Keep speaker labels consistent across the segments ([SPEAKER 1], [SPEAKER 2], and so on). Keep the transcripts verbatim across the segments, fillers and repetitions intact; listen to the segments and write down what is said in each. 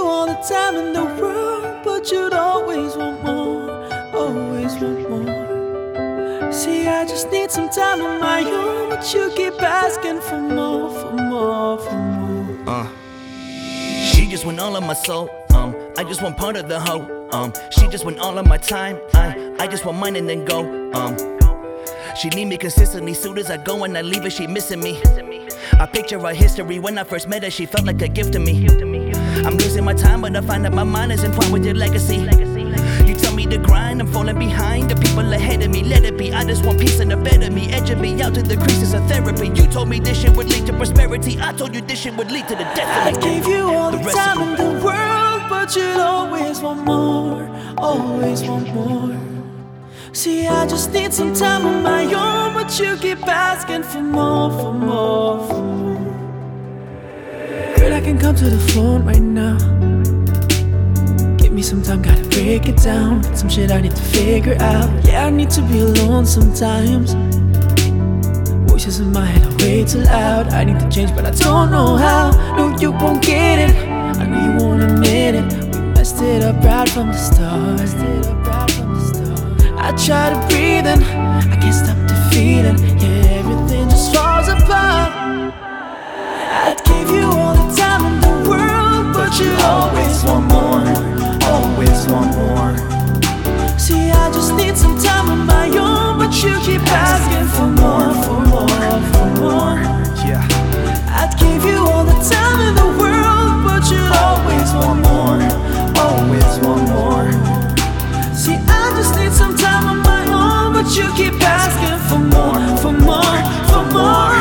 [SPEAKER 1] all the time in the world, but you'd always want more, always want more. See, I just need some time on my own, but you keep asking for more, for more, for more.
[SPEAKER 2] Uh, she just want all of my soul. Um, I just want part of the hoe. Um, she just want all of my time. I, I just want mine and then go. Um, she need me consistently. Soon as I go and I leave her, she missing me. I picture her history. When I first met her, she felt like a gift to me. I'm losing my time, but I find that my mind is entwined with your legacy. You tell me to grind, I'm falling behind the people ahead of me. Let it be, I just want peace and a better me. Edging me out to the creases of therapy. You told me this shit would lead to prosperity. I told you this shit would lead to the death of me.
[SPEAKER 1] I gave you all the, the time in the world, but you'd always want more, always want more. See, I just need some time on my own, but you keep asking for more, for more, for more. Girl, I can come to the phone right now. Give me some time, gotta break it down. Some shit I need to figure out. Yeah, I need to be alone sometimes. Voices in my head are way too loud. I need to change, but I don't know how. No, you won't get it. I know you won't admit it. We messed it up right from the start. Messed it up right from the start. I try to breathe in, I can't stop the feeling. Yeah, everything just falls apart. I'd give you all the time in the world, but you always want more, always want more. See, I just need some time on my own, but you keep asking for more, for more, for more.
[SPEAKER 2] Yeah.
[SPEAKER 1] I'd give you all the time in the world, but you always want more, always want more. See, I just need some time on my own, but you keep asking for more, for more, for more.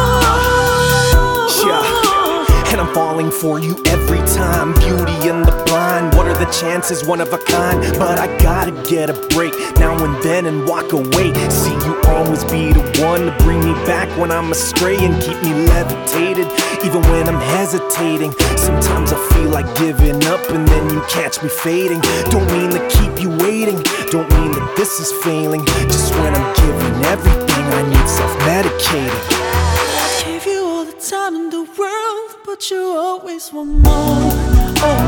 [SPEAKER 3] Yeah, and I'm falling for you every time. Beauty and the blind, what are the chances? One of a kind, but I gotta get a break now and then and walk away. See, you always be the one to bring me back when I'm astray and keep me levitated, even when I'm hesitating. Sometimes I feel like giving up and then you catch me fading. Don't mean to keep you waiting, don't mean that this is failing. Just when I'm giving everything, I need self-medicating.
[SPEAKER 1] I gave you all the time in the world, but you always want more,